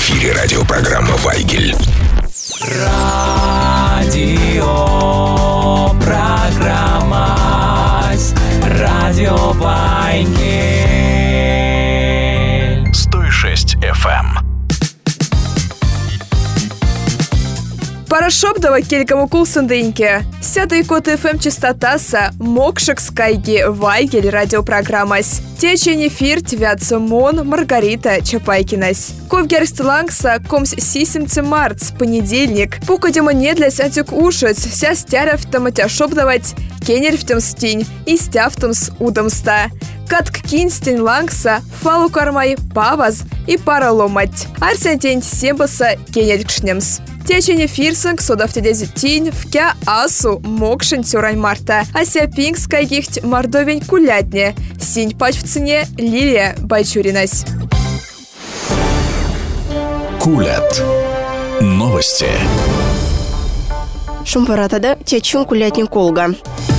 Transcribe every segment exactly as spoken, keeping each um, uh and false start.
эфире радиопрограмма «Вайгель». Радиопрограмма «Радио Вайгель». сто шесть эф эм. Парашоптова келькому кулсындыньке. Сятой кот эф эм частотаса мокшик скайги Вайгель радиопрограммась. Течень эфир твятся Мон Маргарита Чапайкинась. Ковгерстылангса комс сисемцы марц, понедельник. Пукадема не для сятюк ушец, ся стяря в том тяшоптовать, кенер в том стинь и стя в том с удомста. Катк кинстень лангса, фалу кармай паваз и параломать. Арсентень сембаса кенеркшнемс. Течень эфирсынг содавтедези тинь вкя асу мокшин тюрань марта. Ася пинг скайгихть мордовень кулятне. Синь пач в цене Лилия Байчуринась. Кулят. Новости. Шумпаратада течун кулятнин колга.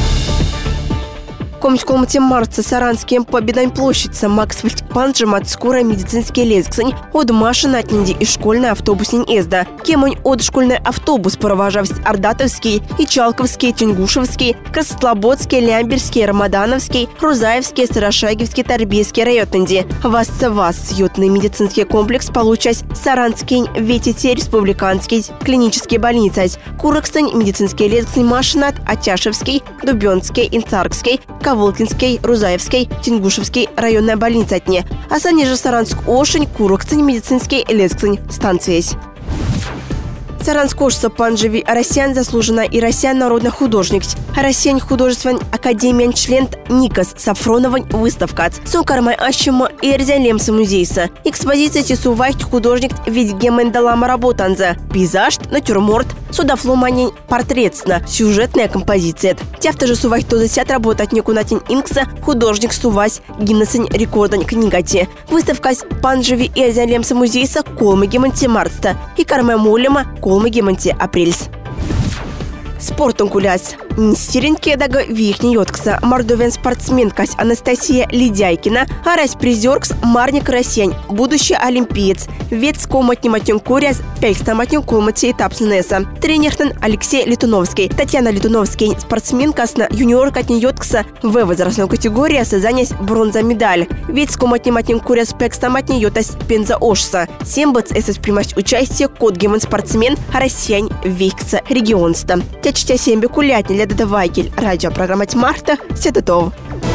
Комском марца Саранским Победной площадь Максвельд Панджимат скорая медицинский лезгсень от машина отнинди и школьный автобус нин эзда. Кемонь от школьный автобус провожавсть Ардатовский, Ичалковский, Тенгушевский, Красослободский, Лямберский, Рамадановский, Рузаевский, Сарашагевский, Торбейский райотнинди. Васца вас ютный медицинский комплекс получась Саранский, Ветите республиканский, клинический больница, Курокстань медицинский лезгсень машинат, Атяшевский, Дубенский, Инцаркский, Ковылкинский, Рузаевский, Тенгушевский районная больница отне. А сани же Саранск Ошень, Курокцень, медицинский лезгцень станциесь. Саранск-Ошса Панжеви Россиян заслужена и Россиян народный художник. Россиян художественный академиян член Никас Сафроновань выставка. Сокармай ащема эрзялемса музейса. Экспозиция тесувайт художник ведь гемендалама работанза. Пейзаж, натюрморт, судафломанин портретсна, сюжетная композиция. Тяфта же сувайт то засят работать некунатин инкса, художник сувась гимнасень рекордань книгати. Выставка Панжеви эрзялемса музейса колмы геманти марста и кармай молема колмы геманти апрельс. Спортом куляс. Нистеренке дага вихни йоткса. Мордовен спортсменкась Анастасия Лидяйкина, а рась призеркс Марник Россиян, будущий олимпиец. Вец коматни матен куряс, пельста матен комати этап снеса. Тренертен Алексей Литуновский. Татьяна Литуновский, спортсменкасна юниор катни йоткса в возрастной категории созанять бронза медаль. Вец коматни матен куряс, пельста матни йотас пенза ошса. Сембац эсэс примать участие кот гемон спортсмен Россиян вейкса регионста. Тячтя сембе кулятни для Вайгель. Радиопрограмма Марта. Все готово.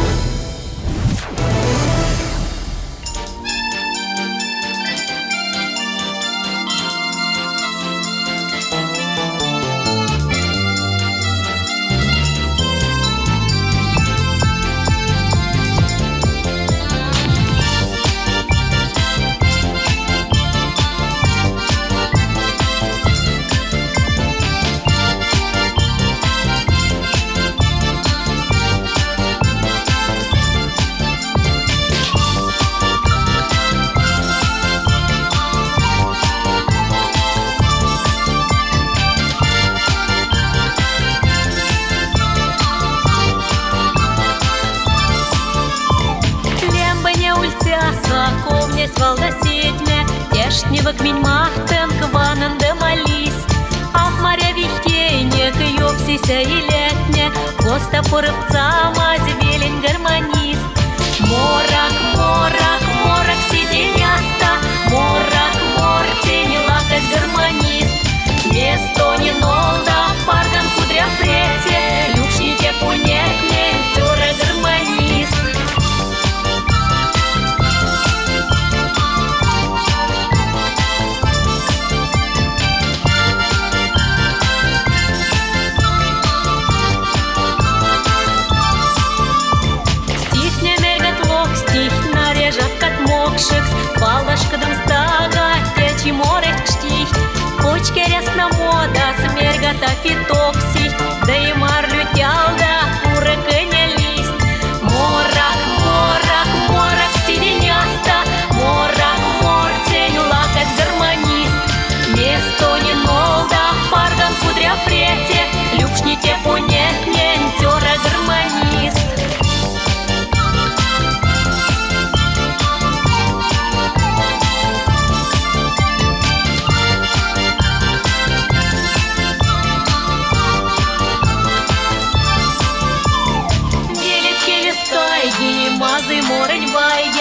Тешневок минь махтенк ванан де молись, а в моря вихтенек ёпсися и летне, коста порывца мазь велень гармонист. Морак, морак, морак сиденяста, морак, мор тени лакость гармонист. Место не нолда, пардон кудря прете, люшните пунетне, тёра гармонист.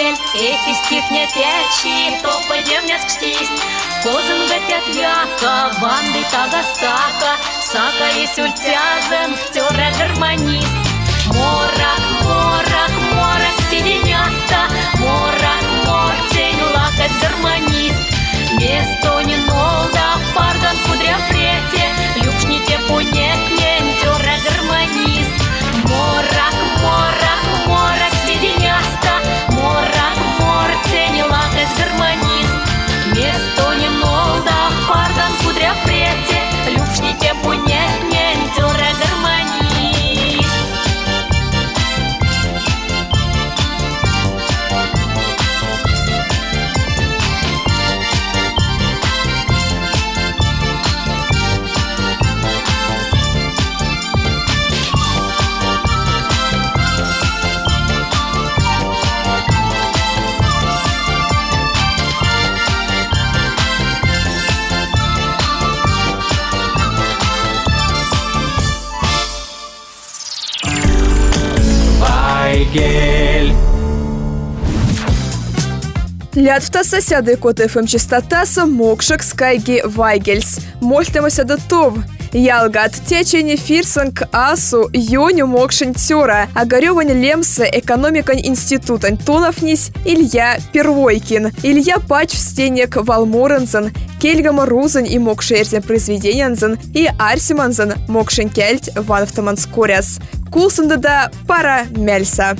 вайгель, эти стихнет ячи, то пойдем не скштись. Козын гатят вяка, ванды тага сака, сака и сюльтязен, втера гармонист. Морак, морак, морак, сиденяста, морак, мортень, лакать гармонист. Место не нолда, пардон, кудря прете, люкшните пунет, нентера гармонист. Морак, морак, морак, сиденяста, морак, мортень, лакать гармонист. Место не нолда, пардон, кудря прете, люкшните пунет, нентера гармонист. Вайгель. Лятвтаса сяды кот эф эм частотаса мокшек скайги вайгельс. Мольтемася до тов. Ялгат течени фирсанг асу юню мокшень тюра. Огаревань лемса экономикань институтань тунафнись Илья Первойкин. Илья пач в стенек Валмурензен. Кельгама рузань и мокшерзен произведеньензен. И арсиманзен мокшень кельть ванфтаманскуряс. Кулсандада пара мельса.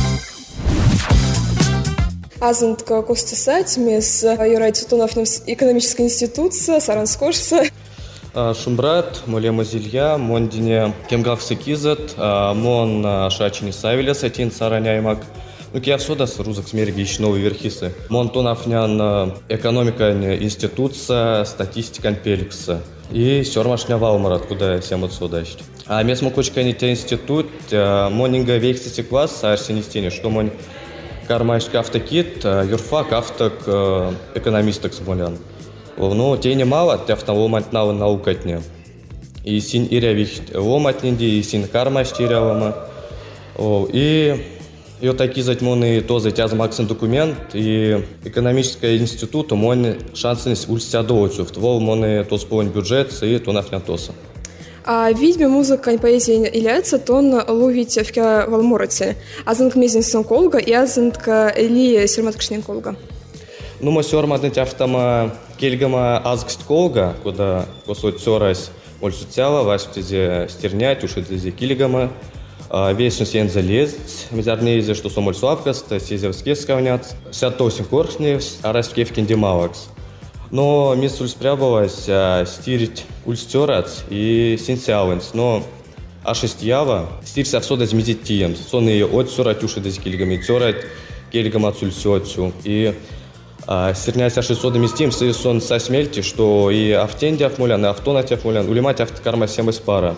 Азантка костысать мес юрайти тунафнемс экономическая институция Саранскошса. Шумбрат, молема зилья, мондине кемгавсы кизет, мон шачини савиля сатин сараняймак. Ну кия всодас рузак смерги ищ новые верхисы. Мон тунафнян экономика институция, статистика пеликса. И сёрмашня валмарат, куда всем отсюда. А мес мукочка не те институт, монинга вейксити класс, арсенистине, что монь кармайшка автокит, юрфак авток экономисток смолян. Ну, те немало, те автоломать на наукатне. И син ирявих ломатненди, и син кармаш тирявама. И ее такие затьмоны тоже тяз максим документ, и экономический институт, мон шансы улься доцю, в твол моны то спонь бюджет, и то нафня тоса. А видьме музыка и поэзия является тон ловить в ке валмуроте. Азанк мезинсон колга и азанка ли сюрматкшнин колга. Ну, мы сёрматнуть автома кельгама азгст колга, куда косот сёрась ольсу тяла, вась втезе стернять, уши втезе кильгама. Весь он сен залезть, мизарнезе, что сом ольсу авгаста, сезер скес кавнят, сят тосим коршневс, а раз в кевкин демалакс. Но мисс ульс прябалась стирить ульстёрать и сенсяуэнс, но а шесть ява стирся в сода змезить тием, сон ее отсёрать уши дез кильгами, тёрать кельгам отсульсёцю и стернять аши сода местим, сон со смельти, что и автенди афмулян, и автонати афмулян, улимать автокарма семь из пара.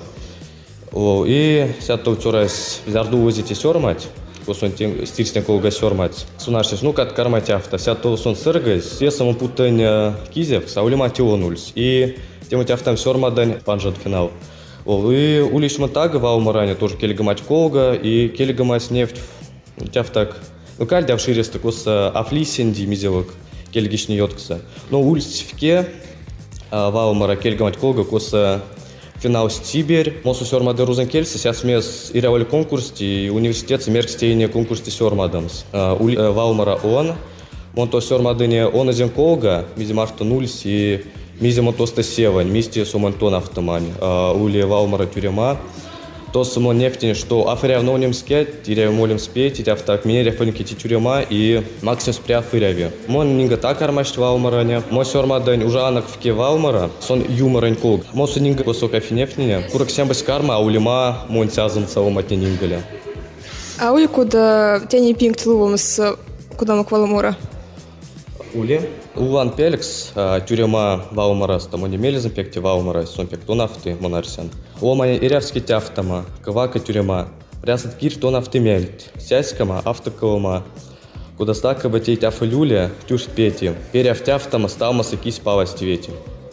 И сято утёрась зарду возите сёрмать, косон стирсня колга сёрмать. Сунашись, ну как кармать авто, сято сон сыргась, весом путань кизев, а улимать ионульс. И тем у автом сёрмадань панжат финал. И улиш монтага ваумаране тоже кельгамать колга и кельгамать нефть. Тяфтак, ну кальдя в ширисты коса афлисенди мизелок кельгишни йоткса. Но ульс вке ваумара кельгамать колга коса финал Сибирь, мосу сёрмады рузен кельсы, сейчас мес ирявали конкурс, и университет меркстейне конкурс сёрмадамс. Ваумара он, монто сёрмадыне он азен колга, мизи марта нульс и мизи монтоста севань, мисти сумантон автомань, ули ваумара тюрема. То само нефтень, что афыряв ноним скет, тиряв молим спеть, тиряв так меня фонки тюрема и максим спря фыряви. Мон нинга так армашт валмараня, мо сёрмадань уже анак вке валмара, сон юморань колг. Мосу нинга высока финефниня, курак сямбас карма, а улима мон цязан цаломатня нингаля. А ули куда тяни пинг тлувом с куда мы кваламура? Ули. Улан пелекс, тюрема валмара, там они мелизм пекти валмара, сон пек тонафты монарсян. Омане ирявский тяфтама, кавака тюрема, прясат кир тонафты мельт, сяськама автоколма, куда стака батей тяфа люля, тюш пети, перяв тяфтама сталма сакись паласти вети.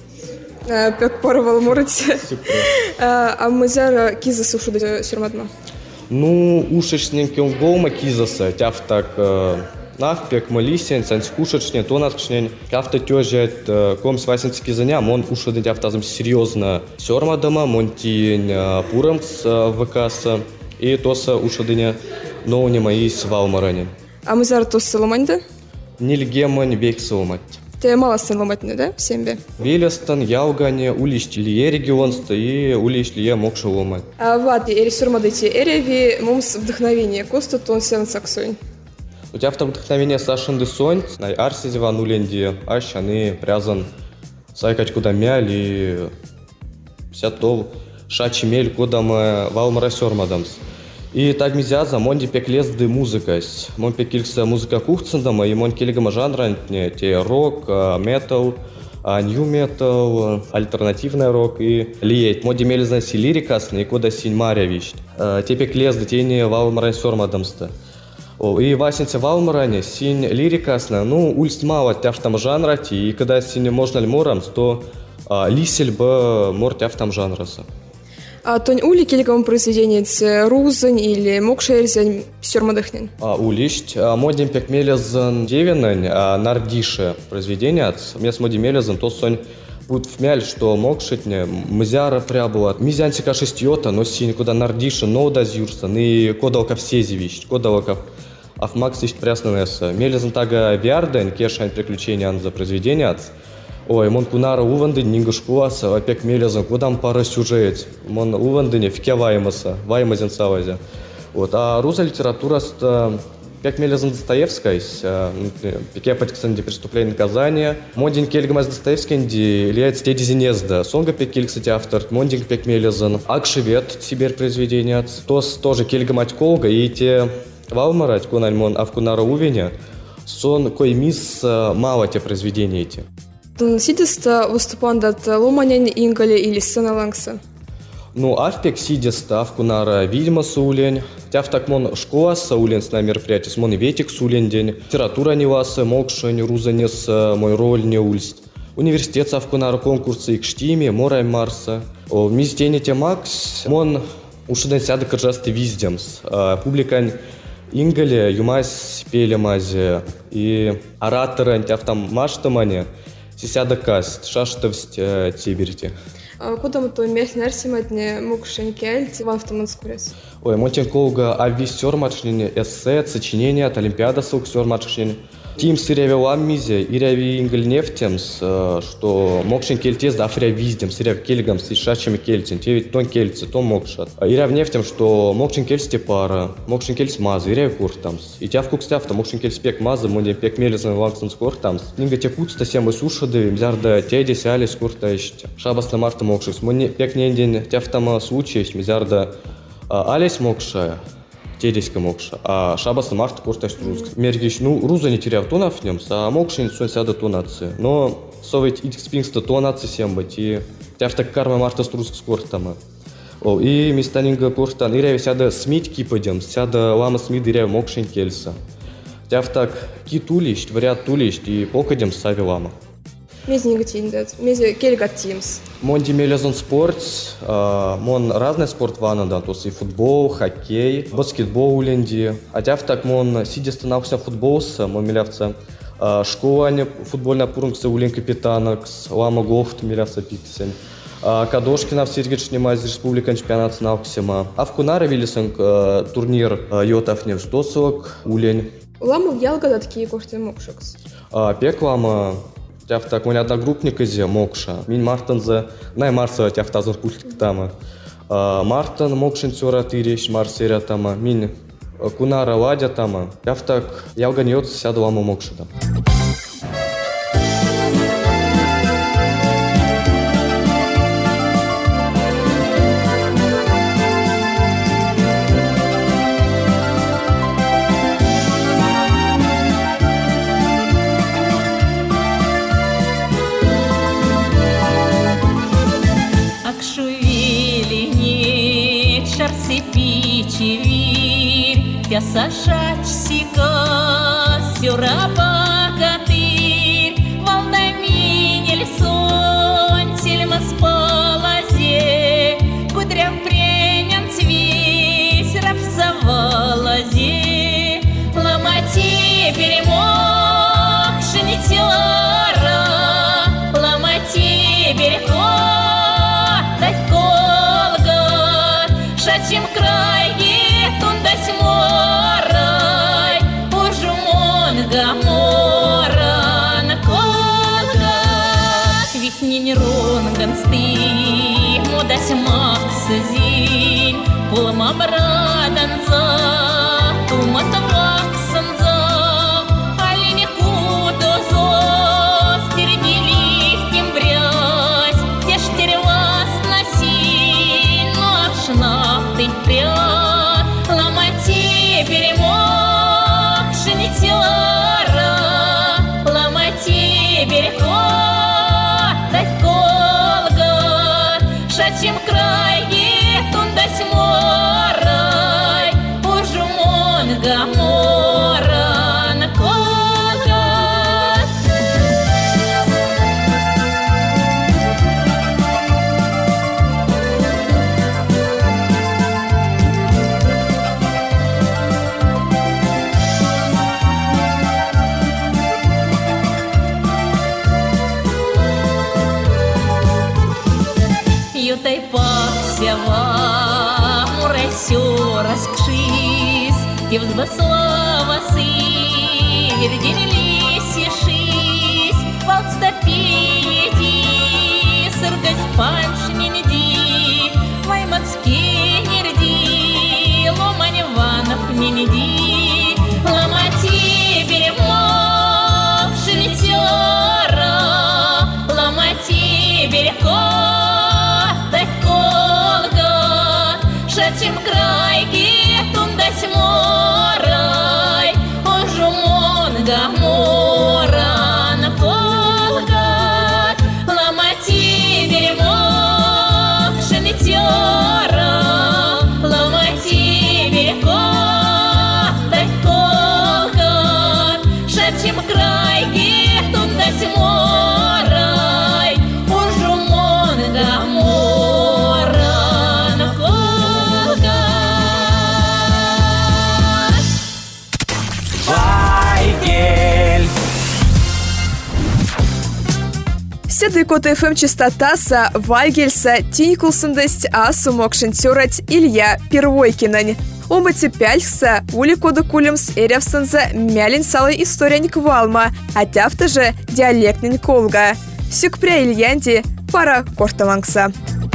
Пек пора валмурати. А мазяра киза сушу до сюрмадма? Ну, ушешненьким голма кизаса, тяфтак Навпек малисен, санскушечне, тонатчнен. Кафта тёжет ком свасински заня, мон ушады тяфтазым серьезно сёрмадама, монтин пурамс вкаса и тоса ушадыня ноунема и свалмаране. А мы зараз тос саломаньда? Нильгемань бек саломать. Ты мало саломатны, да, в сембе? Велестан, Ялгане, улишь лие регионста и улишь лие мокша ломать. А ват, эри сёрмадыти эреви мумс вдохновение, коста тон сен саксуй. У тебя вдохновение Сашинды Сонь, на Арсизе Ван Уленди, Ащаны, Прязан, Сайкач куда мяли, вся то шачи мель, куда мы валмара сёрмадамс. И так мизяза, монди пеклезды музыкась. Мон пекился музыка кухцендама, и мон келегама жанра, те рок, метал, нью метал, альтернативный рок и лиет. Моди мелизнаси лирикасны, и куда синь маря вищ. Те пеклезды, те не валмара сёрмадамста. И васенце валмаране, синь лирикасна, ну, ульст мало тяфтам жанрати, и когда синь можно ли морамс, то а, лисель бы мор тяфтам жанраса. А тонь ули келегам произведение рузань или мокшерзень сёрмадыхнен? А улищ, а, модим пек мелезан девинань, а нардише произведение, вместо моди мелезан, то сонь будет вмяль, что мокшитне, мзяра прябула, мизянсика шестьёта, но синь куда нардише, но дазюрсан, и кодалка всези вищ, кодалка Афмакс ищет прясненеса. Мелезан тага виарден, кешань приключения за произведение. Ой, мон кунара уванды нингушкуаса, опек мелезан, кудам пара сюжет. Мон увандыне вке ваймаса, ваймазен савазе. Вот, а русская литература ста пек мелезан Достоевская, пеке патиксанди преступление наказания. Мондин кельгамаз Достоевский лияет стеди зинезда. Сонга пек кель, кстати, автор. Мондин пек мелезан. Акшевет, Сибирь произведение. Тос тоже кельгамать колга и те валмарать, кунальмон, а в кунара увеня, сон кой мисс мало те произведения эти. Сидеста выступандат ломанянь ингале или сцена лангса? Ну, авпек сидеста, а в кунара видимо сулень, тяв так мон школа саулень с на мероприятии, с мон и ветик сулень день, литература не васа, мокшень, рузанес, мой роль не ульст. Университет сав кунара конкурсы и кштиме, морай марса. В миздене те макс, мон ушиден сяда кыржасты виздемс, публикань Ингале, юмась пелемазе и ораторы антяв там маштамане, сисяда каст, шаштовсть тиберти. А куда мы то месть нарсиматне мукшень кельт в автоманскурес? Ой, монтин колга ави сёрмачнин эссе, сочинение от Олимпиада сок сёрмачнин. Тим сыряве ламмизе, иряви ингаль нефтемс, что мокшин кельтез да афря виздем, сыряв кельгам с ишачами кельтин, те ведь тон кельцы, тон мокшат. Иряв нефтем, что мокшин кельс те пара, мокшин кельс мазы, иряв куртамс. И тяв кукстяв, мокшин кельс пек мазы, монди пек мелезен лангсен скортамс. Нинга те кутста сем и сушады, мзярда теди сяли скорта ищте. Шабас на марта мокшис, монди пек ненден тяв там случай, мзярда алесь мокшая. Тедеська мокша, а шабаса марта курташ руск. Мергиш, ну, руза не теряв тонав в нем, а мокшин сон сяда тонации. Но совет идик спингста тонации сембать, и тяв так карма марта с руск скортама. О, и мистанинга куртан, и ряв сяда смить кипадем, сяда лама смид и ряв мокшин кельса. Тяв так ки тулищ, вариат тулищ, и покадем сави лама. Мези негативен дат, мези кельгат тимс. Монди мелезон спорт, мон разный спорт вана да, то есть и футбол, хоккей, баскетбол уленди. А тяв так мон сидеста наукся футболса, мон мелявца школа футбольная пурункса улен капитанакс, лама гофт мелявца пиксен. Кадошкина в Сергечне мазь республикан чемпионат науксема. А в Кунаре вилисен турнир йотав невстосок улень. Лама ялга да такие кошты мокшакс. Пек лама тяв так мон одногруппник из мокша. Мин Мартензе, най Марса тяв тазан пультик тама. Мартен мокшин сёра тырещ, Марсеря тама. Мин Кунара ладя тама. Тяв так ялга не сяду лама мокшида. Я сашач сика сюраба катырь, волнами не сон, сельма спалазе, кудряв пренян цвесь, раб завалазе, ломати перемог. гаморан колгат вихнин ронган сты модас макс зин кулма брадан за тумат ваксан за алине кудозо стернили тем брясь теш тервас наси наш нафтый пря ламати беремок шинитяра ламати береко дать колгат шачим крайне тундась морай ужумон гаморан колгат ютай паксява мурасё раскшис Евзбаслава сы верденили сишис волстопеди сыргать панш нинди маймацкий нерди ломань ванов нинди ламати беремок шинитяра ламати береко шачим крайки тундась морай ожумон гаморан колгат ламати беремок шинитяра ламати береко дать колгат шачим крайки тундась морай ожумон гаморан Вайгель. Седый кот эф эм частотаса Вайгельса тинькулсындысть асу мокшинтюрать Илья Первойкинань. Омати пяльса ули кода кулемс эревсанза мялин салой историян квалма, а тяфта же диалектнин колга. Сюкпря Ильянди пара корталангса.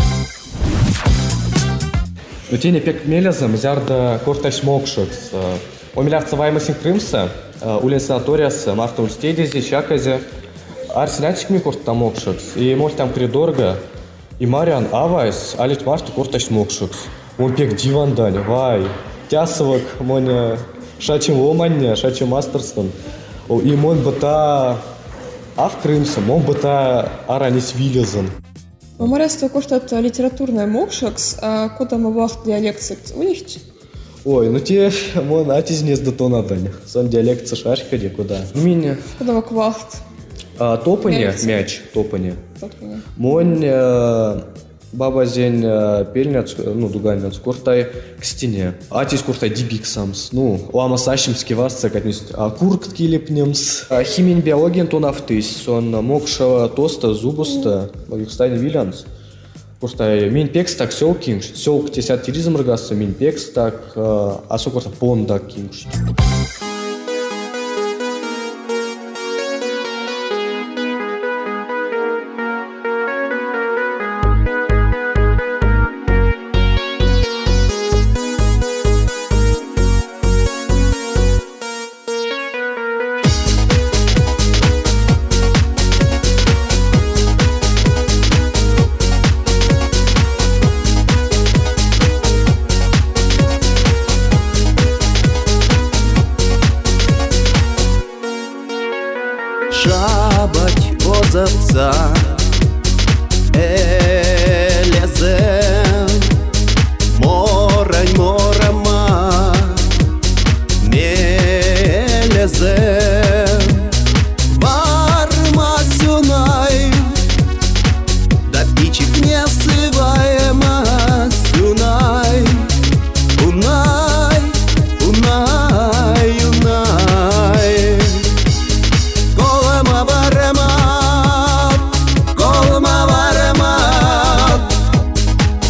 Утене пек мелезам зярда корташ мокшукс. Омилявца ваймасин крымса, улен санаториясы, марта ульстедези, чаказе. Арсенатик ми корта мокшукс. И мол там коридорга. И Мариан авайс, алит марта корташ мокшукс. Он пек дивандань, вай. Тясовок, моня шачим ломанья, шачим мастерстон. И мон бата ав крымса, мон бата аранис вилезан. Мамаряство коштат литературная мокшакс, а куда мы вахт диалект уничтожить? Ой, ну те, мон атизнес до тона дань. Сон диалект сашашка куда. Меня. Куда мы квахт? А, топане, мяч, топане. Топане. Мон э, баба зень э, пельняц, ну дуганец, куртай к стене. Атис куртай дибик самс. Ну, лама сащимски васца, как нибудь. А курк ткилепнемс. А химин биологин то нафтыс. Сон мокшава тоста, зубуста, магикстайни вилянс. Куртай мин пекс так сел кингш. Сел к тесят тиризм ргаса, мин пекс так, а со курта понда кингш. Шабать озовца элезем морань морама мелезем варма сюнай да пичик не всываема сюнай унай унай унай Колма варемат, колма варемат,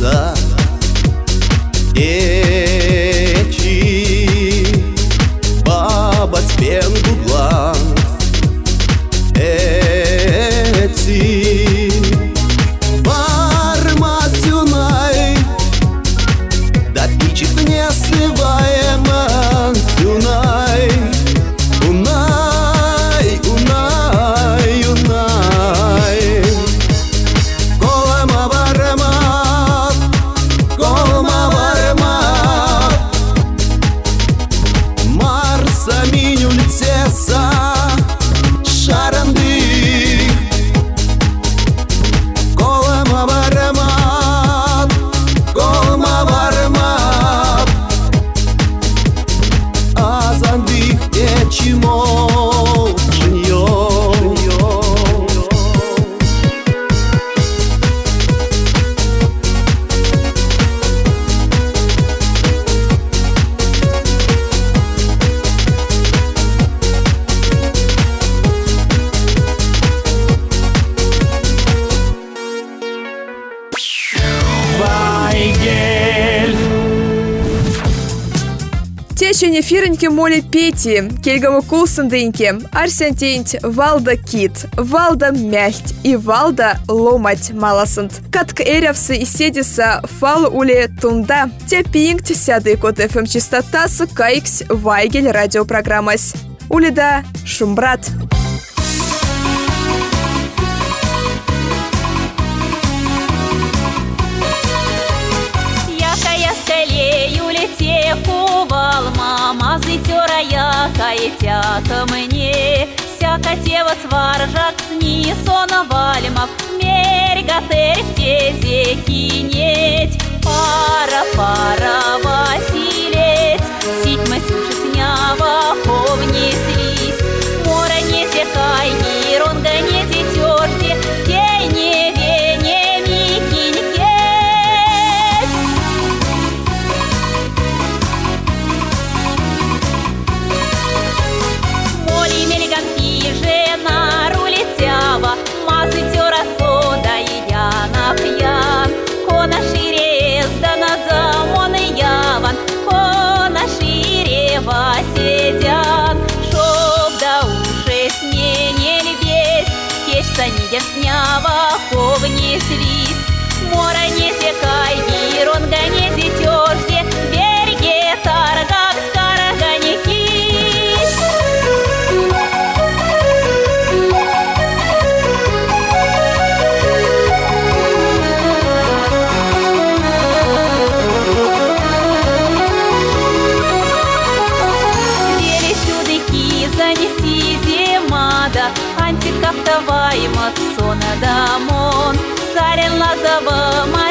льется Эчи Баба спенду глаз Эти Барма сюнай Да пичек не сываема сюнай Унай, унай, унай Колама барма Колама барма Марса миню лицеса Шаранды Колама барма Колама барма Азандых ечимо Жньо Вайгель. Течени фиреньки моли пети, кельгаму кулсандыньки, арсентинть валда кит, валда мяхть и валда ломать маласант. Катк эрявсы и седиса фал уле тунда. Те пинкт сяды кот эф эм частотасы кайкс Вайгель радиопрограммась. Улида Шумбрат. Мамазы тёрая каетята мне Сяка тева цваржак сни сона вальмав Мерга терфтезе кинеть Пара пара василец Сить мы суши снява ховни слизь Мора не зекай гиронга не зетёрти Дей не вене микинь Мазы тёра сода и яна пьян Кона шире сдана замон и яван Кона шире васедян Шоб да уши с не не львесь Кешься нидер снява ховни слизь Мора не секай гиронга не зетёрте Берге таргак скарага не кись Занеси зимада, антикаптовай мацона дамон, царен лазова